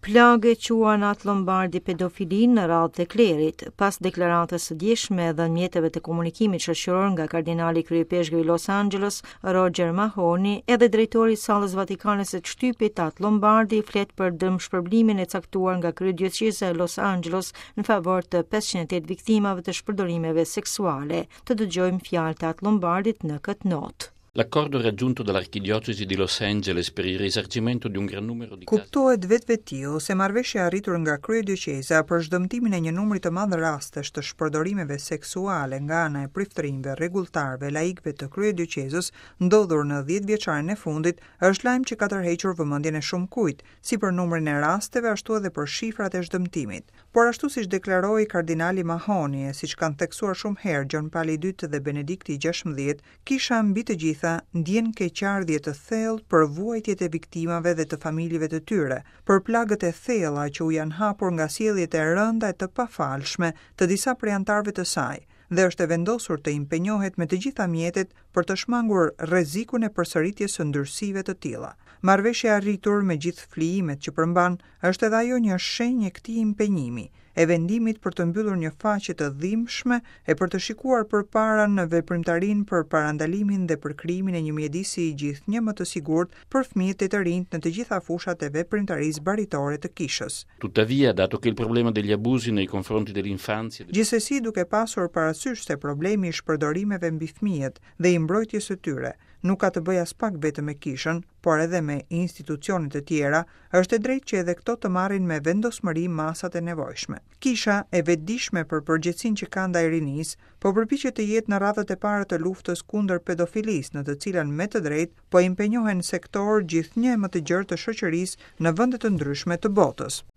Plagë e quan atë Lombardi pedofilin në radhë të klerit, pas deklaratës së djeshme dhe mjeteve të komunikimit shoqëror nga kardinali kryepeshkëve i Los Angeles, Roger Mahony, edhe drejtori i Sallës Vatikane së Shtypit atë Lombardi flet për dëmshpërblimin e caktuar nga kryedyqesa e Los Angeles në favor të 508 viktimave të shpërdorimeve seksuale. Të dëgjojmë fjalët e atë Lombardit në këtë notë. L'accordo raggiunto dall'archidiocesi di Los Angeles per il risarcimento di un gran numero di casi. Kuptohet vetvetiu se marrëveshja arritur nga kryedyqesa për zhdëmtimin e një numri të madh rastesh të shpërdorimeve seksuale nga ana e priftërinjve rregulltarëve laikëve të kryedyqesës ndodhur në 10 vjeçarin e fundit është lajm që ka tërhequr vëmendjen e shumë kujt, si për numrin e rasteve ashtu edhe për shifrat e zhdëmtimit. Por ashtu siç deklaroi kardinali Mahony, e siç kanë theksuar shumë herë Gjon Pali II dhe Benedikti XVI, kisha mbi të gjitha ndjen keqardhje të thellë për vuajtjet e viktimave dhe të familjeve të tyre, për plagët e thella që u janë hapur nga sjelljet e rënda e të pafalshme të disa prej anëtarëve të saj, dhe është e vendosur të impenjohet me të gjitha mjetet për të shmangur rrezikun e përsëritjes së ndërsive të tilla. Marrëveshja e arritur me gjithë flijimet që përmban është edhe ajo një shenjë e këtij impenjimi, e vendimit për të mbyllur një faqe të dhimbshme e për të shikuar përpara në veprimtarinë për parandalimin dhe për krijimin e një mjedisi i gjithnjë më të sigurt për fëmijët e të rinjt në të gjitha fushat e veprimtarisë baritore të kishës. Tuttavia, dato che il problema degli abusi nei confronti dell'infanzia. Gjithsesi, duke pasur parasysh se problemi i shpërdorimeve mbi fëmijët dhe i mbrojtjes së tyre nuk ka të bëjë as pak vetëm me kishën, por edhe me institucionet të tjera, është e drejtë që edhe këto të marrin me vendosmëri masat e nevojshme. Kisha e vetëdijshme për përgjegjësinë që ka ndaj rinisë, po përpiqet të jetë në radhët e para të luftës kundër pedofilisë, në të cilën me të drejtë po impenjohen sektor gjithnjë më të gjerë të shoqërisë në vende të ndryshme të botës.